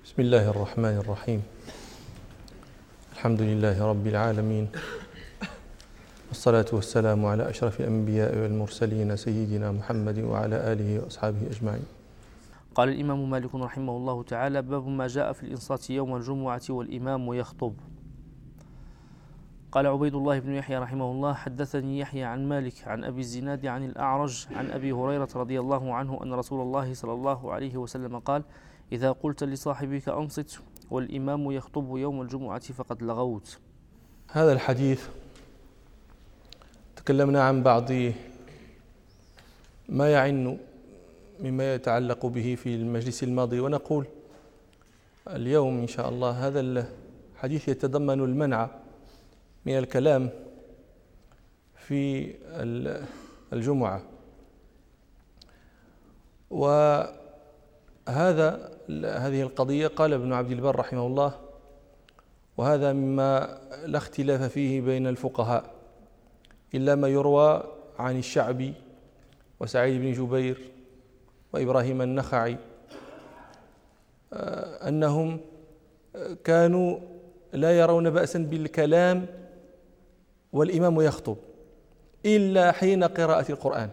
بسم الله الرحمن الرحيم. الحمد لله رب العالمين، والصلاة والسلام على أشرف الأنبياء والمرسلين سيدنا محمد وعلى آله وأصحابه أجمعين. قال الإمام مالك رحمه الله تعالى: باب ما جاء في الإنصات يوم الجمعة والإمام يخطب. قال عبيد الله بن يحيى رحمه الله: حدثني يحيى عن مالك عن أبي الزناد عن الأعرج عن أبي هريرة رضي الله عنه أن رسول الله صلى الله عليه وسلم قال: إذا قلت لصاحبك أنصت والإمام يخطب يوم الجمعة فقد لغوت. هذا الحديث تكلمنا عن بعض ما يعن مما يتعلق به في المجلس الماضي، ونقول اليوم إن شاء الله هذا الحديث يتضمن المنع من الكلام في الجمعة، هذه القضية قال ابن عبد البر رحمه الله: وهذا مما لا اختلاف فيه بين الفقهاء إلا ما يروى عن الشعبي وسعيد بن جبير وإبراهيم النخعي أنهم كانوا لا يرون بأسا بالكلام والإمام يخطب إلا حين قراءة القرآن،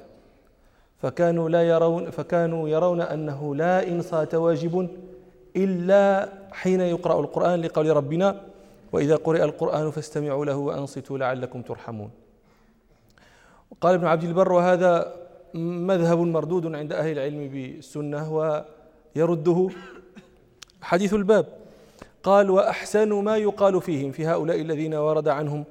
فكانوا يرون أنه لا إنصات واجب إلا حين يقرأ القرآن، لقول ربنا: وإذا قرئ القرآن فاستمعوا له وأنصتوا لعلكم ترحمون. وقال ابن عبد البر: وهذا مذهب مردود عند أهل العلم بالسنة ويرده حديث الباب. قال: وأحسن ما يقال فيهم، في هؤلاء الذين ورد عنهم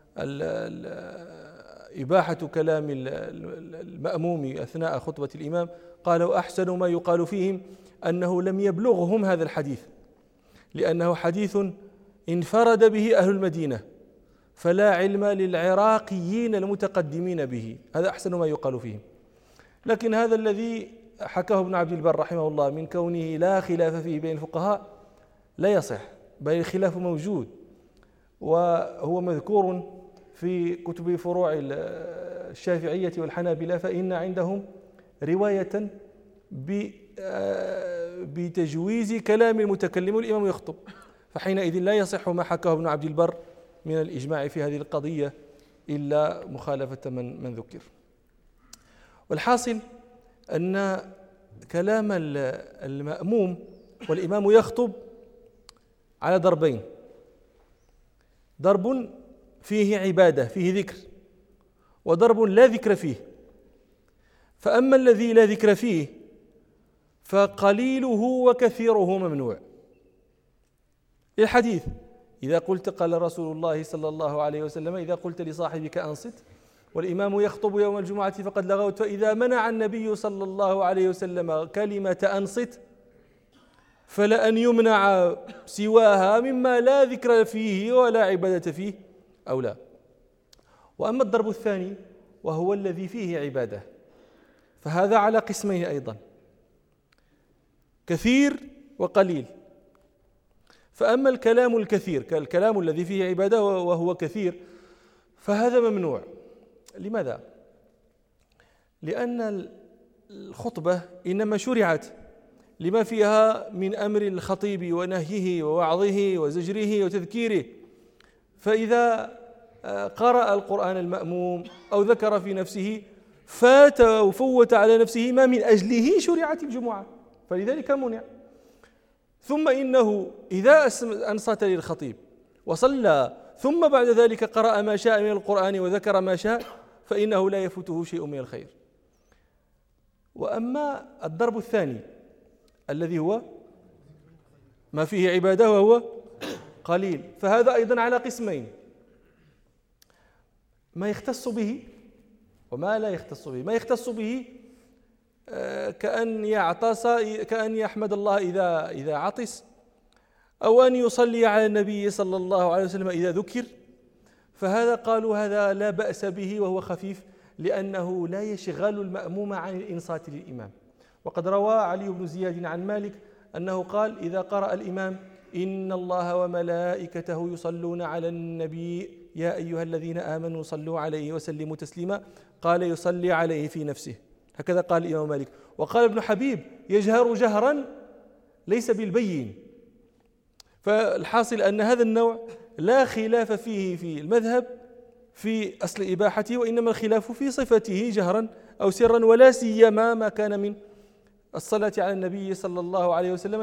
إباحة كلام المأموم أثناء خطبة الإمام، قال: وأحسن ما يقال فيهم أنه لم يبلغهم هذا الحديث، لأنه حديث انفرد به أهل المدينة، فلا علم للعراقيين المتقدمين به. هذا أحسن ما يقال فيهم. لكن هذا الذي حكاه ابن عبد البر رحمه الله من كونه لا خلاف فيه بين الفقهاء لا يصح، بل الخلاف موجود، وهو مذكور في كتب فروع الشافعية والحنابلة، فإن عندهم رواية بتجويز كلام المتكلم والإمام يخطب، فحينئذ لا يصح ما حكاه ابن عبد البر من الإجماع في هذه القضية إلا مخالفة من ذكر. والحاصل أن كلام المأموم والإمام يخطب على ضربين: ضرب فيه عبادة فيه ذكر، وضرب لا ذكر فيه. فأما الذي لا ذكر فيه فقليله وكثيره ممنوع، الحديث: إذا قلت، قال رسول الله صلى الله عليه وسلم: إذا قلت لصاحبك أنصت والإمام يخطب يوم الجمعة فقد لغوت. فإذا منع النبي صلى الله عليه وسلم كلمة أنصت فلأن يمنع سواها مما لا ذكر فيه ولا عبادة فيه أو لا. وأما الضرب الثاني وهو الذي فيه عبادة فهذا على قسمين أيضا: كثير وقليل. فأما الكلام الكثير كالكلام الذي فيه عبادة وهو كثير فهذا ممنوع. لماذا؟ لأن الخطبة إنما شرعت لما فيها من أمر الخطيب ونهيه ووعظه وزجره وتذكيره، فإذا قرأ القرآن المأموم أو ذكر في نفسه فات وفوت على نفسه ما من أجله شرعت الجمعة، فلذلك منع. ثم إنه إذا أنصت للخطيب وصلى ثم بعد ذلك قرأ ما شاء من القرآن وذكر ما شاء فإنه لا يفوته شيء من الخير. وأما الضرب الثاني الذي هو ما فيه عبادة وهو قليل فهذا أيضا على قسمين: ما يختص به وما لا يختص به. ما يختص به كأن يعطس، كأن يحمد الله إذا عطس، أو أن يصلي على النبي صلى الله عليه وسلم إذا ذكر، فهذا قالوا هذا لا بأس به وهو خفيف، لأنه لا يشغل المأموم عن الإنصات للإمام. وقد روى علي بن زياد عن مالك أنه قال: إذا قرأ الإمام: إن الله وملائكته يصلون على النبي يا أيها الذين آمنوا صلوا عليه وسلموا تسليما، قال: يصلي عليه في نفسه. هكذا قال الإمام مالك. وقال ابن حبيب: يجهر جهرا ليس بالبين، فالحاصل أن هذا النوع لا خلاف فيه في المذهب في أصل إباحته، وإنما الخلاف في صفته جهرا أو سرا، ولا سيما ما كان من الصلاة على النبي صلى الله عليه وسلم،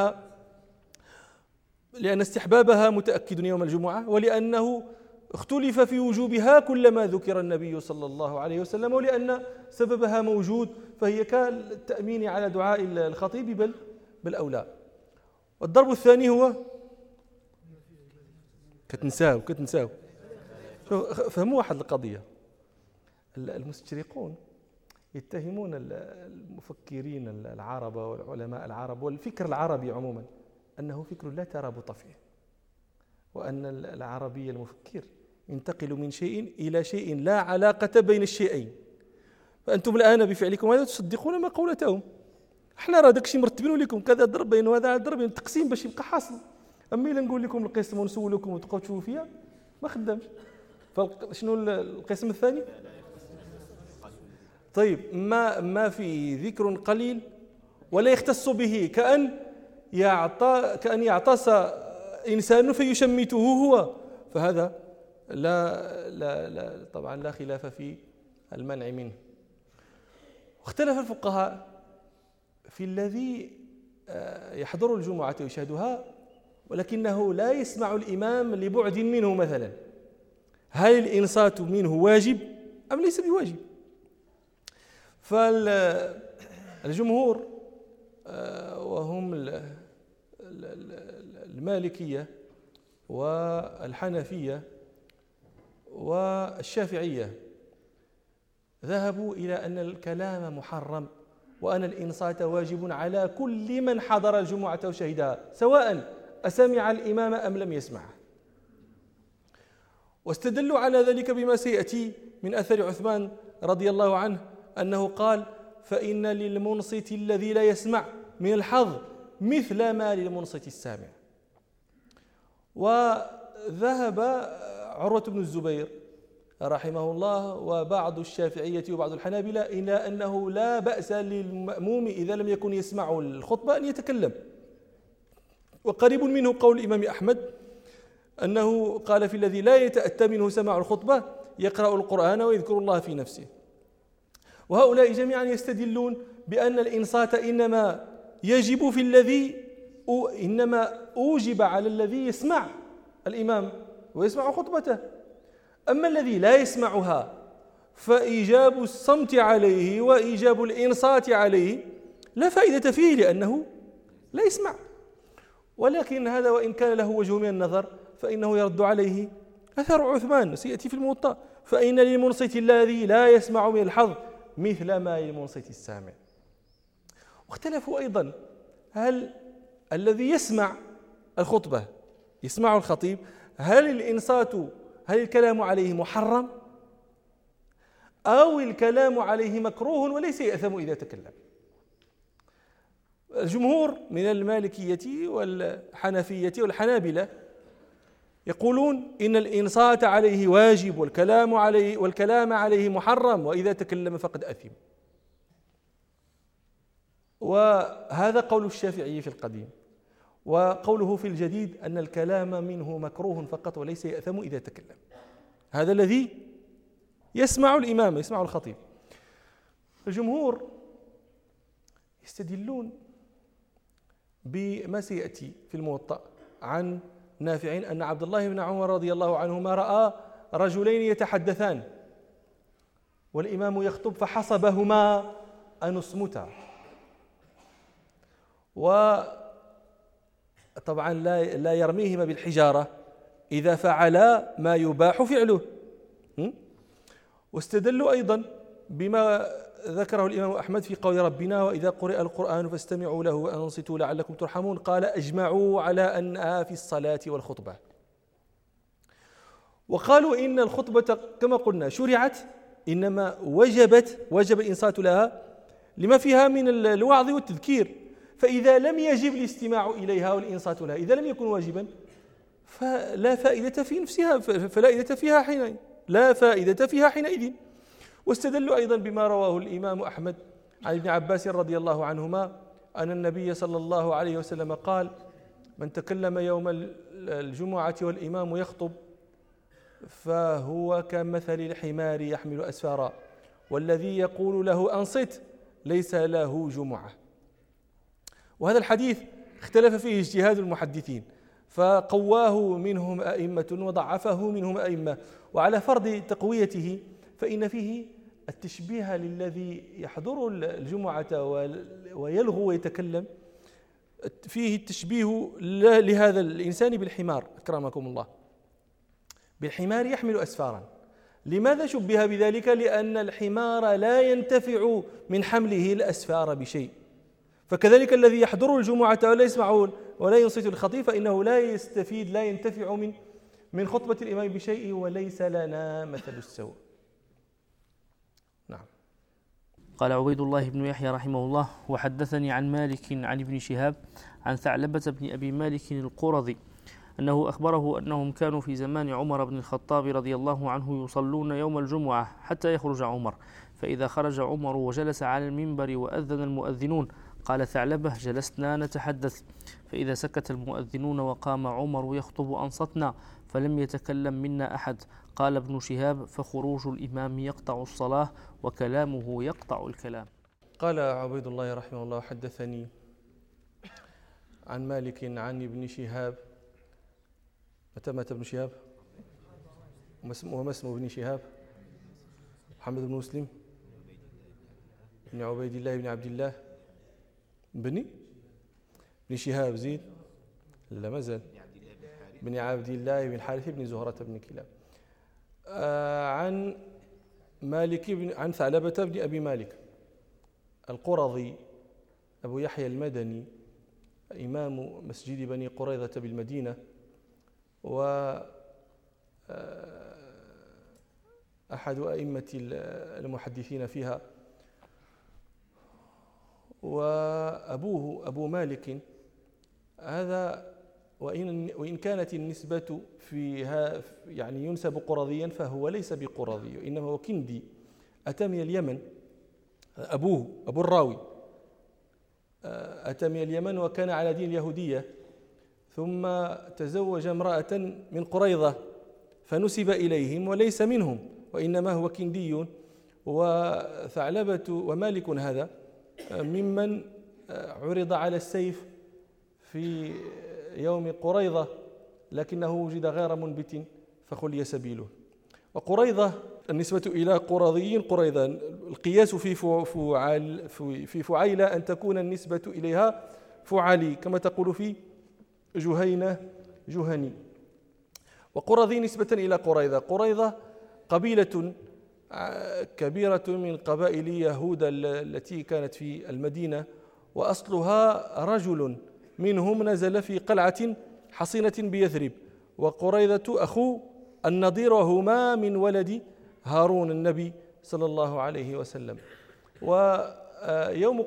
لأن استحبابها متأكد يوم الجمعة، ولأنه اختلف في وجوبها كلما ذكر النبي صلى الله عليه وسلم، ولأن سببها موجود، فهي كالتأمين على دعاء الخطيب بل أولى. والضرب الثاني هو كتنساو فهموا واحد القضية. المستشرقون يتهمون المفكرين العرب والعلماء العرب والفكر العربي عموما أنه فكر لا ترابط فيه، وأن العربي المفكر ينتقل من شيء إلى شيء لا علاقة بين الشيئين. فأنتم الآن بفعلكم هذا تصدقون ما قولتهم. احنا راه داكشي مرتبين لكم كذا ضربين وهذا ضربين تقسيم باش يبقى حاصل. أما إلا نقول لكم القسم ونسولكم وتبقاو تشوفوا فيها ما خدامش. فشنو القسم الثاني؟ طيب ما في ذكر قليل ولا يختص به، كأن يعطس إنسان فيشمته هو، فهذا لا طبعا لا خلاف في المنع منه. واختلف الفقهاء في الذي يحضر الجمعة ويشهدها ولكنه لا يسمع الإمام لبعد منه مثلا، هل الإنصات منه واجب أم ليس بواجب؟ فالجمهور وهم المالكية والحنفية والشافعية ذهبوا إلى أن الكلام محرم، وأن الإنصات واجب على كل من حضر الجمعة وشهدها سواء أسمع الإمام أم لم يسمعه. واستدلوا على ذلك بما سيأتي من أثر عثمان رضي الله عنه أنه قال: فإن للمنصت الذي لا يسمع من الحظ مثل ما للمنصت السامع. وذهب عروة بن الزبير رحمه الله وبعض الشافعية وبعض الحنابلة إلى أنه لا بأس للمأموم إذا لم يكن يسمع الخطبة أن يتكلم. وقريب منه قول الإمام أحمد أنه قال: في الذي لا يتأتى منه سماع الخطبة يقرأ القرآن ويذكر الله في نفسه. وهؤلاء جميعا يستدلون بأن الإنصات إنما يجب في الذي إنما أوجب على الذي يسمع الإمام ويسمع خطبته، أما الذي لا يسمعها فإيجاب الصمت عليه وإيجاب الإنصات عليه لا فائدة فيه لأنه لا يسمع. ولكن هذا وإن كان له وجه من النظر فإنه يرد عليه أثر عثمان سيأتي في الموطأ: فإن للمنصت الذي لا يسمع من الحظ مثل ما للمنصت السامع. واختلفوا أيضا: هل الذي يسمع الخطبة يسمع الخطيب هل الكلام عليه محرم أو الكلام عليه مكروه وليس يأثم إذا تكلم؟ الجمهور من المالكية والحنفية والحنابلة يقولون إن الإنصات عليه واجب والكلام عليه محرم، وإذا تكلم فقد أثم. وهذا قول الشافعي في القديم، وقوله في الجديد أن الكلام منه مكروه فقط وليس يأثم إذا تكلم. هذا الذي يسمع الإمام يسمع الخطيب. الجمهور يستدلون بما سيأتي في الموطأ عن نافع أن عبد الله بن عمر رضي الله عنهما رأى رجلين يتحدثان والإمام يخطب فحسبهما أن اصمتا. وطبعا لا يرميهما بالحجارة إذا فعلا ما يباح فعله. واستدلوا أيضا بما ذكره الإمام أحمد في قول ربنا: وإذا قرئ القرآن فاستمعوا له وأنصتوا لعلكم ترحمون. قال: أجمعوا على أنها في الصلاة والخطبة. وقالوا إن الخطبة كما قلنا شرعت إنما وجب الإنصات لها لما فيها من الوعظ والتذكير، فإذا لم يجب الاستماع إليها والإنصات لها، إذا لم يكن واجبا فلا فائدة في نفسها، لا فائدة فيها حينئذ. واستدلوا أيضا بما رواه الإمام أحمد عن ابن عباس رضي الله عنهما أن النبي صلى الله عليه وسلم قال: من تكلم يوم الجمعة والإمام يخطب فهو كمثل الحمار يحمل أسفارا، والذي يقول له أنصت ليس له جمعة. وهذا الحديث اختلف فيه اجتهاد المحدثين، فقواه منهم أئمة وضعفه منهم أئمة، وعلى فرض تقويته فإن فيه التشبيه للذي يحضر الجمعة ويلغو ويتكلم، فيه التشبيه لهذا الإنسان بالحمار أكرمكم الله، بالحمار يحمل أسفارا. لماذا شبه بذلك؟ لأن الحمار لا ينتفع من حمله الأسفار بشيء، فكذلك الذي يحضر الجمعة ولا يسمع ولا ينصت الخطيب فإنه لا يستفيد لا ينتفع من خطبة الإمام بشيء، وليس لنا مثل السوء. نعم. قال عبيد الله بن يحيى رحمه الله: وحدثني عن مالك عن ابن شهاب عن ثعلبة بن أبي مالك القرظي أنه أخبره أنهم كانوا في زمان عمر بن الخطاب رضي الله عنه يصلون يوم الجمعة حتى يخرج عمر، فإذا خرج عمر وجلس على المنبر وأذن المؤذنون قال ثعلبة: جلسنا نتحدث، فإذا سكت المؤذنون وقام عمر يخطب أنصتنا فلم يتكلم منا أحد. قال ابن شهاب: فخروج الإمام يقطع الصلاة وكلامه يقطع الكلام. قال عبيد الله رحمه الله: حدثني عن مالك عن ابن شهاب. متى مات ابن شهاب؟ وما اسم ابن شهاب؟ محمد بن مسلم بن عبيد الله بن عبد الله بن شهاب زيد، لا ما زال بن عبد الله بن حارث بن زهرة بن كلاب. عن مالك عن ثعلبة بن أبي مالك القرظي أبو يحيى المدني، إمام مسجد بني قريظة بالمدينة، وأحد أئمة المحدثين فيها. وأبوه أبو مالك هذا وإن كانت النسبة فيها يعني ينسب قرظيا فهو ليس بقرظي، وإنما هو كندي أتى من اليمن. أبوه أبو الراوي أتى من اليمن وكان على دين اليهودية، ثم تزوج امرأة من قريظة فنسب إليهم وليس منهم، وإنما هو كندي. وثعلبة ومالك هذا ممن عرض على السيف في يوم قريظة، لكنه وجد غير منبت فخلي سبيله. وقريظة النسبة إلى قرظي قريظة، القياس في فعيلة أن تكون النسبة إليها فعلي، كما تقول في جهينة جهني. وقرظي نسبة إلى قريظة. قريظة قبيلة كبيرة من قبائل يهود التي كانت في المدينة، وأصلها رجل منهم نزل في قلعة حصينة بيثرب، وقريظة أخو النضير، وهما من ولد هارون النبي صلى الله عليه وسلم. ويوم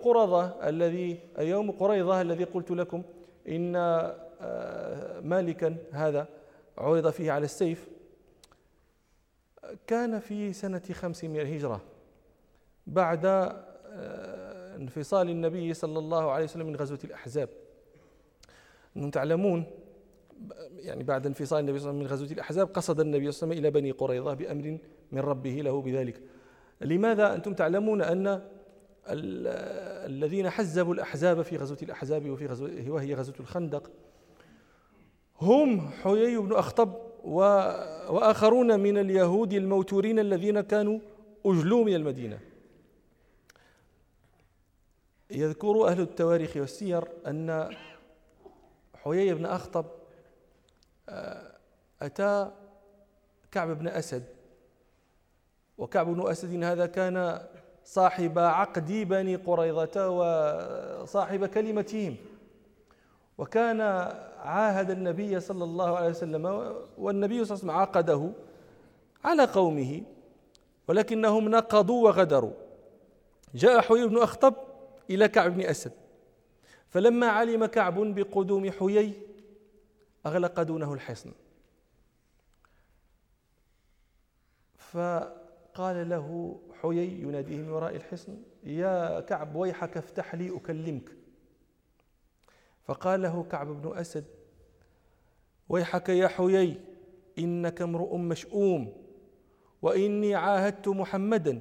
قريظة الذي قلت لكم إن مالكا هذا عرض فيه على السيف كان في سنة 5 من الهجرة، بعد انفصال النبي صلى الله عليه وسلم من غزوة الأحزاب. أنتم تعلمون يعني بعد انفصال النبي صلى الله عليه وسلم من غزوة الأحزاب قصد النبي صلى الله عليه وسلم إلى بني قريظة بأمر من ربه له بذلك. لماذا؟ أنتم تعلمون أن الذين حزبوا الأحزاب في غزوة الأحزاب وهي غزوة الخندق هم حيي بن أخطب وآخرون من اليهود الموتورين الذين كانوا أجلوا من المدينة. يذكر أهل التواريخ والسير أن حيي بن أخطب أتى كعب بن أسد، وكعب بن أسد هذا كان صاحب عقد بني قريظة وصاحب كلمتهم، وكان عاهد النبي صلى الله عليه وسلم، والنبي صلى الله عليه وسلم عاقده على قومه ولكنهم نقضوا وغدروا. جاء حيي بن أخطب إلى كعب بن أسد، فلما علم كعب بقدوم حيي أغلق دونه الحصن، فقال له حيي يناديه من وراء الحصن: يا كعب ويحك افتح لي أكلمك. فقال له كعب بن أسد: ويحك يا حيي إنك امرؤ مشؤوم، وإني عاهدت محمدا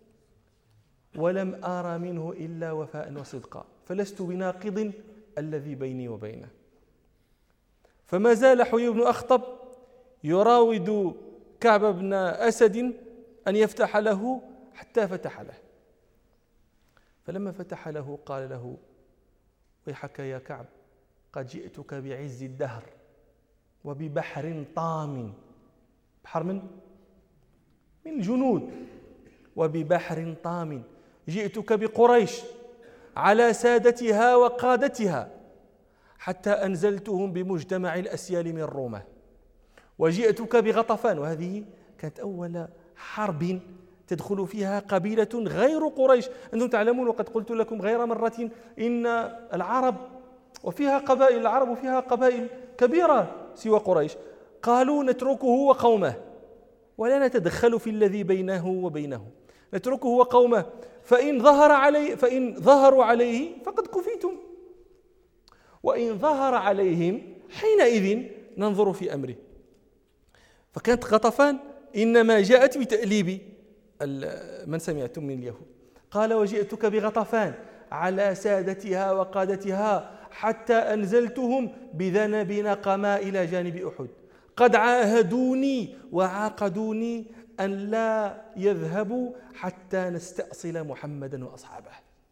ولم أرى منه إلا وفاء وصدقا، فلست بناقض الذي بيني وبينه. فما زال حيي بن أخطب يراود كعب بن أسد أن يفتح له حتى فتح له. فلما فتح له قال له: ويحك يا كعب، قد جئتك بعز الدهر وببحر طام. بحر من الجنود. وببحر طام جئتك بقريش على سادتها وقادتها حتى أنزلتهم بمجتمع الأسيال من رومة، وجئتك بغطفان، وهذه كانت أول حرب تدخل فيها قبيلة غير قريش. أنتم تعلمون وقد قلت لكم غير مرة إن العرب وفيها قبائل، العرب وفيها قبائل كبيرة سوى قريش، قالوا نتركه وقومه ولا نتدخل في الذي بينه وبينه، نتركه وقومه، فإن ظهروا عليه فقد كفيتم، وإن ظهر عليهم حينئذ ننظر في أمره. فكانت غطفان إنما جاءت بتأليب من سمعتم من اليهود. قال: وجئتك بغطفان على سادتها وقادتها حتى أنزلتهم بذنب نقما إلى جانب أحد، قد عاهدوني وعاقدوني أن لا يذهبوا حتى نستأصل محمدا وأصحابه.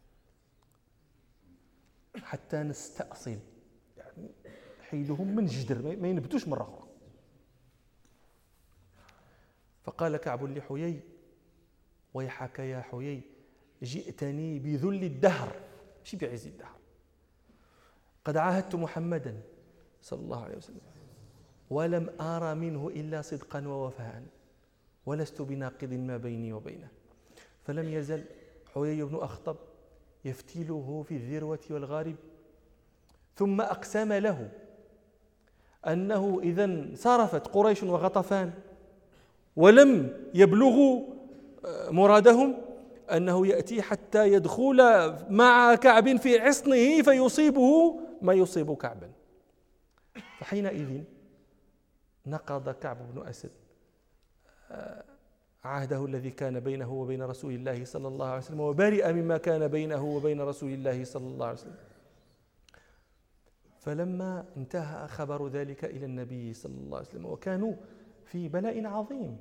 حتى نستأصل يعني حيدهم من جدر، ما ينبتوش مرة أخرى. فقال كعب لحيي: ويحك يا حيي، جئتني بذل الدهر مش بعز الدهر، قد عاهدت محمدا صلى الله عليه وسلم ولم أرى منه إلا صدقا ووفاء، ولست بناقض ما بيني وبينه. فلم يزل حيي بن أخطب يفتيله في الذروة والغارب، ثم أقسم له أنه إذا انصرفت قريش وغطفان ولم يبلغوا مرادهم أنه يأتي حتى يدخل مع كعب في عصنه فيصيبه ما يصيب كعبا. فحينئذ نقض كعب بن أسد عهده الذي كان بينه وبين رسول الله صلى الله عليه وسلم، وبرئ مما كان بينه وبين رسول الله صلى الله عليه وسلم. فلما انتهى خبر ذلك إلى النبي صلى الله عليه وسلم وكانوا في بلاء عظيم،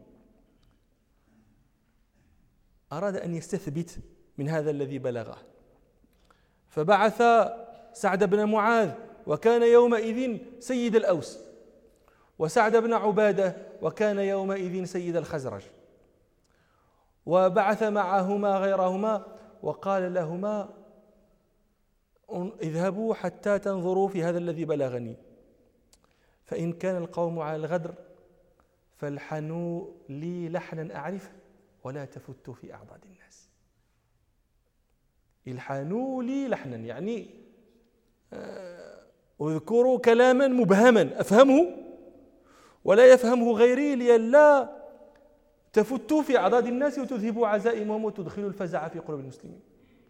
أراد أن يستثبت من هذا الذي بلغه، فبعث سعد بن معاذ وكان يومئذ سيد الأوس، وسعد بن عبادة وكان يومئذ سيد الخزرج، وبعث معهما غيرهما وقال لهما: اذهبوا حتى تنظروا في هذا الذي بلغني، فإن كان القوم على الغدر فالحنوا لي لحنا أعرفه ولا تفتوا في أعضاد الناس. الحنوا لي لحنا يعني اذكروا كلاما مبهما أفهمه ولا يفهمه غيري، لئلا تفتوا في أعضاد الناس وتذهبوا عزائمهم وتدخلوا الفزع في قلوب المسلمين.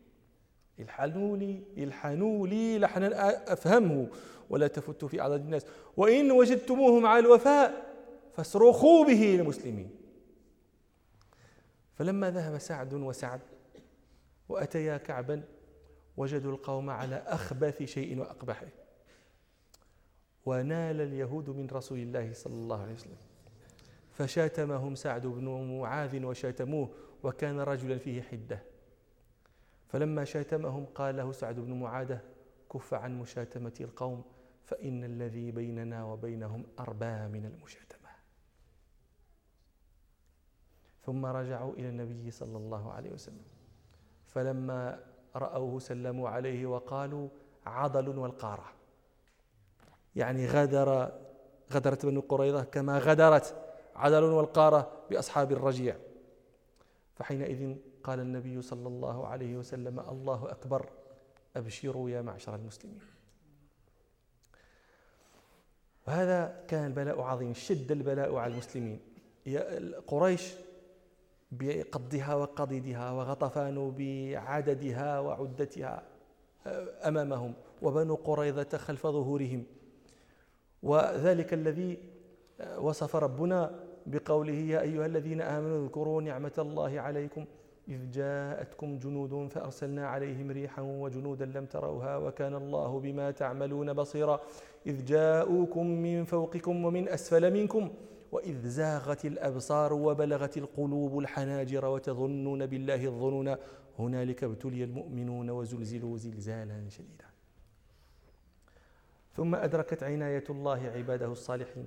الحنوا لي لحنا أفهمه ولا تفتوا في أعضاد الناس، وإن وجدتموهم على الوفاء فاصرخوا به للمسلمين. فلما ذهب سعد وسعد وأتيا كعبا وجدوا القوم على أخبث شيء وأقبحه، ونال اليهود من رسول الله صلى الله عليه وسلم، فشاتمهم سعد بن معاذ وشاتموه، وكان رجلا فيه حدة. فلما شاتمهم قال له سعد بن معاذ: كف عن مشاتمة القوم، فإن الذي بيننا وبينهم أربى من المشاتمة. ثم رجعوا إلى النبي صلى الله عليه وسلم، فلما رأوه سلموا عليه وقالوا: عضل والقارة، يعني غدرت بنو قريظة كما غدرت عضل والقارة بأصحاب الرجيع. فحينئذ قال النبي صلى الله عليه وسلم: الله أكبر، أبشروا يا معشر المسلمين. وهذا كان البلاء عظيم، شد البلاء على المسلمين. قريش بقضها وقضيدها، وغطفان بعددها وعدتها أمامهم، وبنو قريظة خلف ظهورهم، وذلك الذي وصف ربنا بقوله يا أيها الذين آمنوا اذكروا نعمة الله عليكم إذ جاءتكم جنود فأرسلنا عليهم ريحا وجنودا لم تروها وكان الله بما تعملون بصيرا إذ جاءوكم من فوقكم ومن أسفل منكم وإذ زاغت الأبصار وبلغت القلوب الحناجر وتظنون بالله الظنون هنالك ابتلي المؤمنون وزلزلوا زلزالا شديدا. ثم أدركت عناية الله عباده الصالحين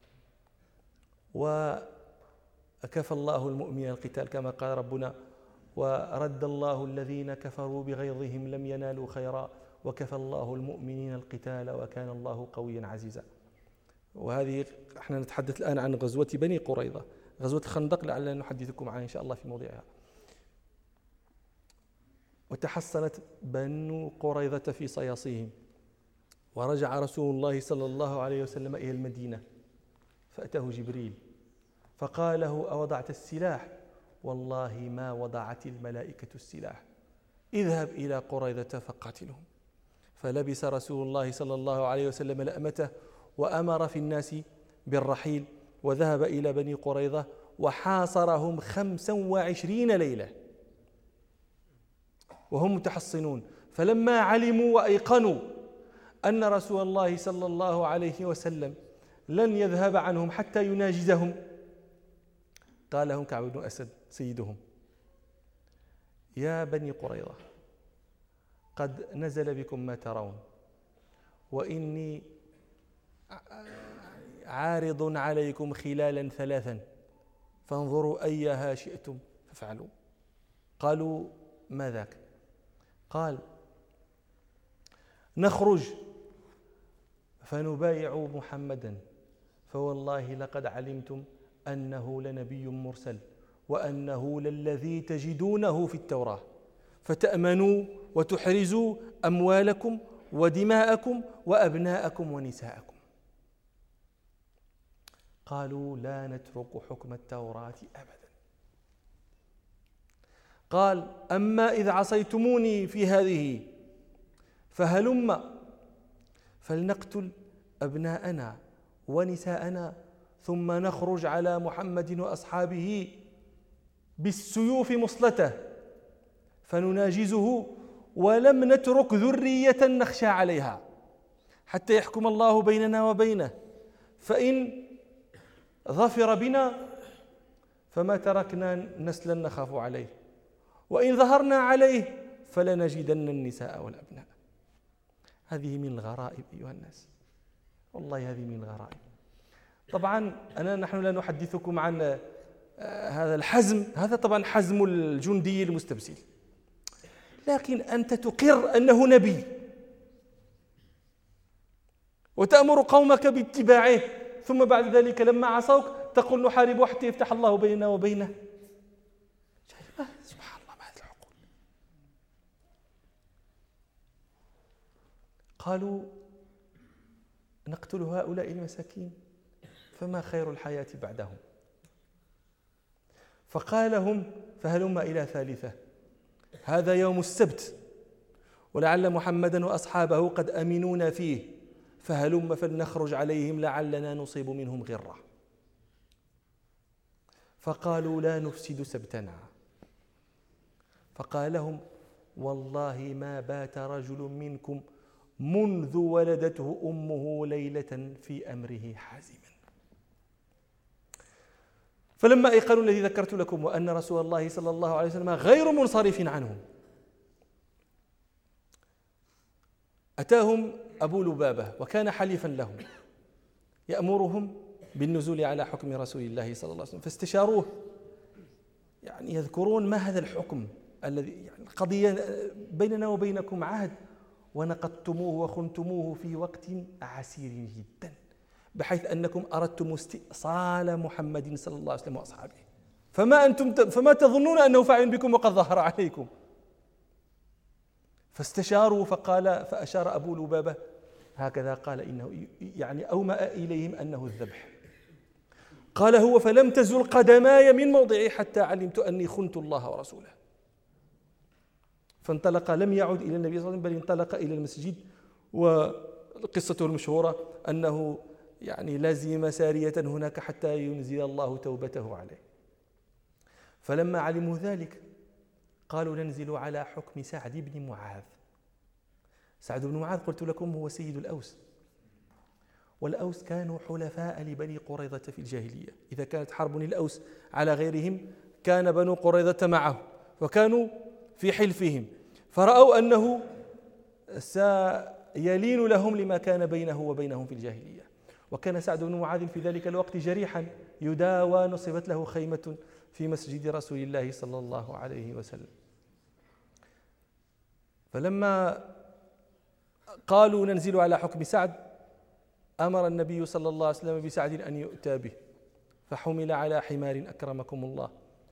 وكفى الله المؤمنين القتال كما قال ربنا ورد الله الذين كفروا بغيظهم لم ينالوا خيرا وكفى الله المؤمنين القتال وكان الله قويا عزيزا. وهذه احنا نتحدث الآن عن غزوة بني قريظة، غزوة الخندق لعلنا نحدثكم عنها إن شاء الله في موضعها. وتحصنت بنو قريظة في صياصيهم ورجع رسول الله صلى الله عليه وسلم إلى المدينة فأتاه جبريل فقال له أوضعت السلاح؟ والله ما وضعت الملائكة السلاح، اذهب إلى قريظة فقاتلهم. فلبس رسول الله صلى الله عليه وسلم لأمته وأمر في الناس بالرحيل وذهب إلى بني قريظة وحاصرهم 25 ليلة وهم متحصنون. فلما علموا وأيقنوا أن رسول الله صلى الله عليه وسلم لن يذهب عنهم حتى يناجزهم قال لهم كعب بن أسد سيدهم يا بني قريظة قد نزل بكم ما ترون وإني عارض عليكم خلالا 3 فانظروا أيها شئتم فافعلوا. قالوا ما ذاك؟ قال نخرج فنبايع محمدا فوالله لقد علمتم أنه لنبي مرسل وأنه للذي تجدونه في التوراة فتأمنوا وتحرزوا أموالكم ودماءكم وأبناءكم ونساءكم. قالوا لا نترك حكم التوراة أبدا. قال أما إذا عصيتموني في هذه فهلم فلنقتل أبناءنا ونساءنا ثم نخرج على محمد وأصحابه بالسيوف مصلته فنناجزه ولم نترك ذرية نخشى عليها حتى يحكم الله بيننا وبينه فإن ظفر بنا فما تركنا نسلا نخاف عليه وإن ظهرنا عليه فلنجدن النساء والأبناء. هذه من الغرائب أيها الناس، والله هذه من الغرائب. طبعا نحن لا نحدثكم عن هذا الحزم، هذا طبعا حزم الجندي المستبسل، لكن أنت تقر أنه نبي وتأمر قومك باتباعه ثم بعد ذلك لما عصوك تقول نحارب حتى يفتح الله بيننا وبينه. سبحان الله ما هذه العقول. قالوا نقتل هؤلاء المساكين فما خير الحياة بعدهم. فقال لهم فهلم إلى 3 هذا يوم السبت ولعل محمدا وأصحابه قد أمنونا فيه فهلم فلنخرج عليهم لعلنا نصيب منهم غرة. فقالوا لا نفسد سبتنا. فقال لهم والله ما بات رجل منكم منذ ولدته أمه ليلة في أمره حازما. فلما أيقنوا الذي ذكرت لكم وأن رسول الله صلى الله عليه وسلم غير منصرف عنهم أتاهم أبو لبابة وكان حليفا لهم يأمرهم بالنزول على حكم رسول الله صلى الله عليه وسلم. فاستشاروه يعني يذكرون ما هذا الحكم الذي يعني القضية بيننا وبينكم عهد ونقضتموه وخنتموه في وقت عسير جدا بحيث أنكم أردتم استئصال محمد صلى الله عليه وسلم وأصحابه فما تظنون أنه فاعل بكم وقد ظهر عليكم. فاستشاروا فأشار أبو لبابة هكذا قال إنه يعني أومأ إليهم أنه الذبح. قال هو فلم تزل قدماي من موضعي حتى علمت أني خنت الله ورسوله. فانطلق لم يعد إلى النبي صلى الله عليه وسلم بل انطلق إلى المسجد. وقصته المشهورة أنه يعني لازم سارية هناك حتى ينزل الله توبته عليه. فلما علموا ذلك قالوا ننزل على حكم سعد بن معاذ. سعد بن معاذ قلت لكم هو سيد الأوس، والأوس كانوا حلفاء لبني قريظة في الجاهلية. إذا كانت حرب للأوس على غيرهم كان بنو قريظة معه، وكانوا في حلفهم، فرأوا أنه سيلين لهم لما كان بينه وبينهم في الجاهلية. وكان سعد بن معاذ في ذلك الوقت جريحا يداوى، نصبت له خيمة في مسجد رسول الله صلى الله عليه وسلم. فلما قالوا ننزل على حكم سعد أمر النبي صلى الله عليه وسلم بسعد أن يؤتى به، فحمل على حمار أكرمكم الله.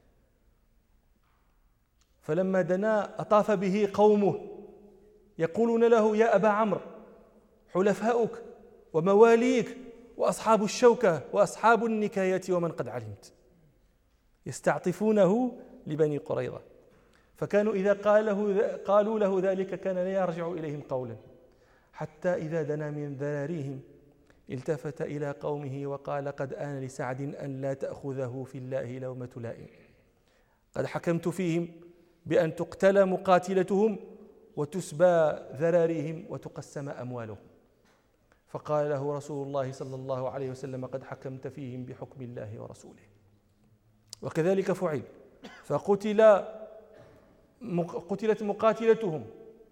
فلما دنا أطاف به قومه يقولون له يا أبا عمرو حلفاؤك ومواليك وأصحاب الشوكة وأصحاب النكاية ومن قد علمت، يستعطفونه لبني قريظة. فكانوا إذا قالوا له ذلك كان لا يرجع إليهم قولا، حتى إذا دنا من ذراريهم التفت إلى قومه وقال قد آن لسعد أن لا تأخذه في الله لومة لائم، قد حكمت فيهم بأن تقتل مقاتلتهم وتسبى ذراريهم وتقسم أموالهم. فقال له رسول الله صلى الله عليه وسلم قد حكمت فيهم بحكم الله ورسوله. وكذلك فعل، قتلت مقاتلتهم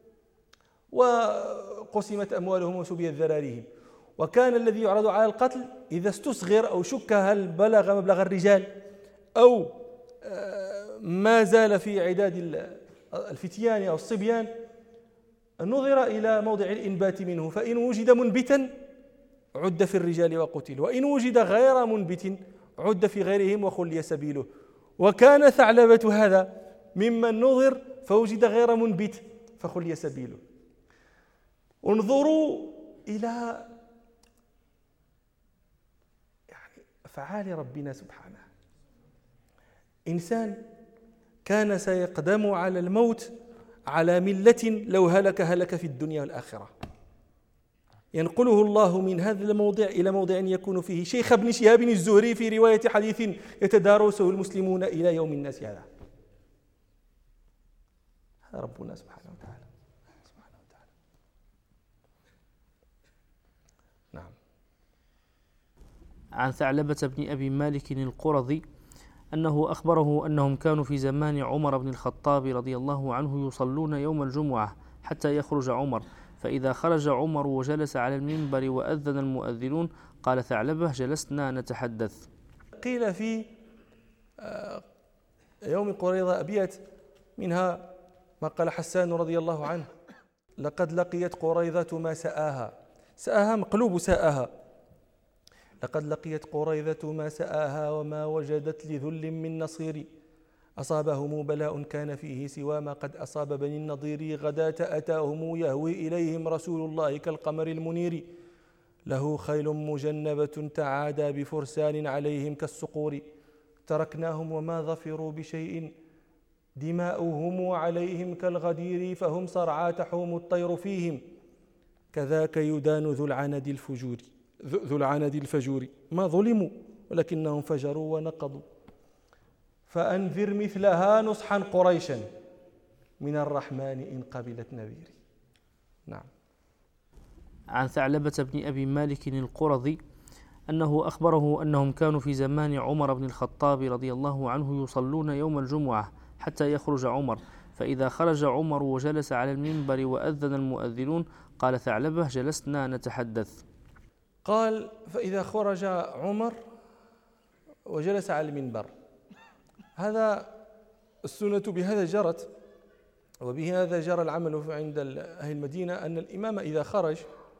وقسمت أموالهم وسبيت ذراريهم. وكان الذي يعرض على القتل إذا استصغر أو شك هل بلغ مبلغ الرجال أو ما زال في عداد الفتيان أو الصبيان نظر إلى موضع الإنبات منه، فإن وجد منبتا عد في الرجال وقتل، وإن وجد غير منبت عد في غيرهم وخلي سبيله. وكان ثعلبة هذا ممن نظر فوجد غير منبت فخلي سبيله. انظروا إلى أفعال ربنا سبحانه. إنسان كان سيقدم على الموت على ملة لو هلك في الدنيا والآخرة، ينقله الله من هذا الموضع إلى موضع يكون فيه شيخ ابن شهاب الزهري في رواية حديث يتدارسه المسلمون إلى يوم الناس هذا. هذا ربنا سبحانه وتعالى. نعم. عن ثعلبة بن أبي مالك القرظي أنه أخبره أنهم كانوا في زمان عمر بن الخطاب رضي الله عنه يصلون يوم الجمعة حتى يخرج عمر، فإذا خرج عمر وجلس على المنبر وأذن المؤذنون قال ثعلبة جلسنا نتحدث. قيل في يوم قريظة أبيات، منها ما قال حسان رضي الله عنه لقد لقيت قريظة ما سآها مقلوب سآها، لقد لقيت قريظة ما سآها وما وجدت لذل من نصير، أصابهم بلاء كان فيه سوى ما قد أصاب بني النضير، غداة أتاهم يهوي إليهم رسول الله كالقمر المنير، له خيل مجنبة تعادى بفرسان عليهم كالصقور، تركناهم وما ظفروا بشيء دماؤهم عليهم كالغدير، فهم صرعى تحوم الطير فيهم كذاك يدان ذو العند الفجور، ما ظلموا ولكنهم فجروا ونقضوا، فأنذر مثلها نصحا قريشا من الرحمن إن قبلت نذيري. نعم. عن ثعلبة بن أبي مالك القرظي أنه أخبره أنهم كانوا في زمان عمر بن الخطاب رضي الله عنه يصلون يوم الجمعة حتى يخرج عمر، فإذا خرج عمر وجلس على المنبر وأذن المؤذنون قال ثعلبة جلسنا نتحدث. قال فإذا خرج عمر وجلس على المنبر، هذا السنة بهذا جرت، وبهذا جرى العمل عند أهل المدينة، أن الإمام إذا خرج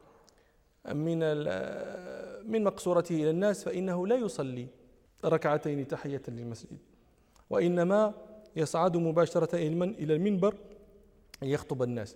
من مقصورته إلى الناس فإنه لا يصلي ركعتين تحية للمسجد، وإنما يصعد مباشرة إلى المنبر ليخطب الناس.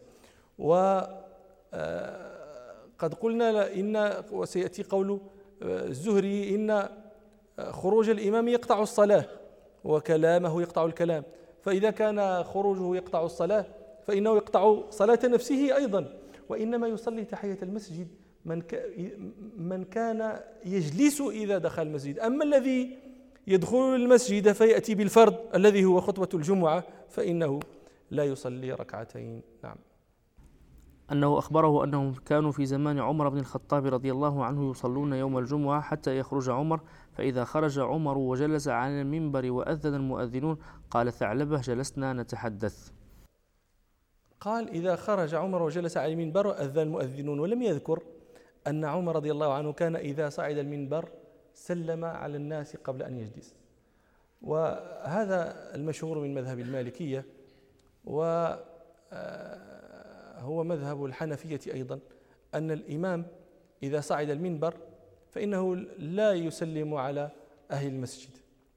وقد قلنا إن وسيأتي قول الزهري إن خروج الإمام يقطع الصلاة وكلامه يقطع الكلام، فإذا كان خروجه يقطع الصلاة فإنه يقطع صلاة نفسه أيضا، وإنما يصلي تحية المسجد من كان يجلس إذا دخل المسجد. أما الذي يدخل المسجد فيأتي بالفرض الذي هو خطبة الجمعة فإنه لا يصلي ركعتين. نعم. أنه أخبره أنهم كانوا في زمان عمر بن الخطاب رضي الله عنه يصلون يوم الجمعة حتى يخرج عمر، فإذا خرج عمر وجلس على المنبر وأذن المؤذنون قال ثعلبة جلسنا نتحدث. قال إذا خرج عمر وجلس على المنبر وأذن المؤذنون، ولم يذكر أن عمر رضي الله عنه كان إذا صعد المنبر سلم على الناس قبل أن يجلس. وهذا المشهور من مذهب المالكية، وهو مذهب الحنفية أيضا، أن الإمام إذا صعد المنبر فإنه لا يسلم على أهل المسجد.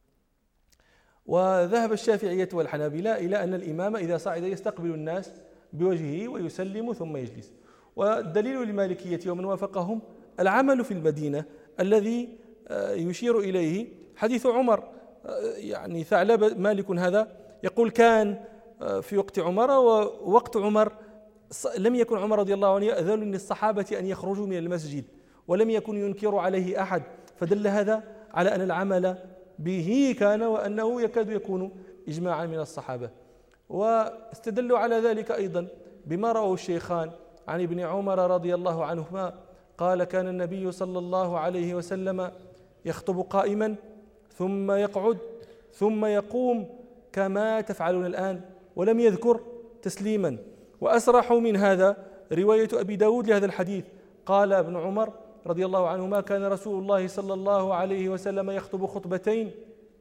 وذهب الشافعية والحنابلة إلى أن الإمام إذا صعد يستقبل الناس بوجهه ويسلم ثم يجلس. والدليل للمالكية ومن وافقهم العمل في المدينة الذي يشير إليه حديث عمر. يعني ثعلب مالك هذا يقول كان في وقت عمر، ووقت عمر لم يكن عمر رضي الله عنه يأذن للصحابة أن يخرجوا من المسجد، ولم يكن ينكر عليه أحد، فدل هذا على أن العمل به كان وأنه يكاد يكون إجماعا من الصحابة. واستدلوا على ذلك أيضا بما رواه الشيخان عن ابن عمر رضي الله عنهما قال كان النبي صلى الله عليه وسلم يخطب قائما ثم يقعد ثم يقوم كما تفعلون الآن، ولم يذكر تسليما. وأسرح من هذا رواية أبي داود لهذا الحديث، قال ابن عمر رضي الله عنهما كان رسول الله صلى الله عليه وسلم يخطب خطبتين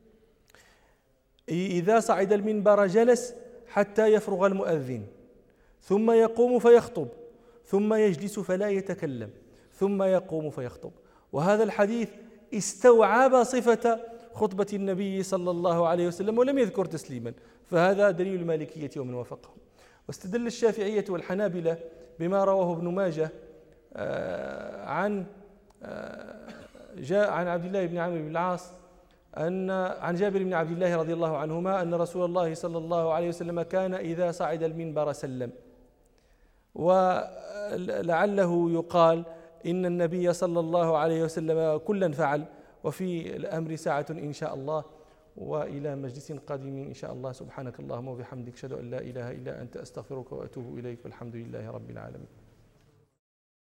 إذا صعد المنبر جلس حتى يفرغ المؤذن ثم يقوم فيخطب ثم يجلس فلا يتكلم ثم يقوم فيخطب. وهذا الحديث استوعب صفة خطبة النبي صلى الله عليه وسلم ولم يذكر تسليما، فهذا دليل المالكية ومن وافقهم. واستدل الشافعية والحنابلة بما رواه ابن ماجه عن عبد الله بن عمرو بن العاص عن جابر بن عبد الله رضي الله عنهما أن رسول الله صلى الله عليه وسلم كان إذا صعد المنبر سلم. ولعله يقال إن النبي صلى الله عليه وسلم كلا فعل، وفي الأمر ساعة إن شاء الله. وإلى مجلس قادم إن شاء الله. سبحانك اللهم وبحمدك أشهد أن لا إله إلا أنت أستغفرك وأتوب إليك، والحمد لله رب العالمين.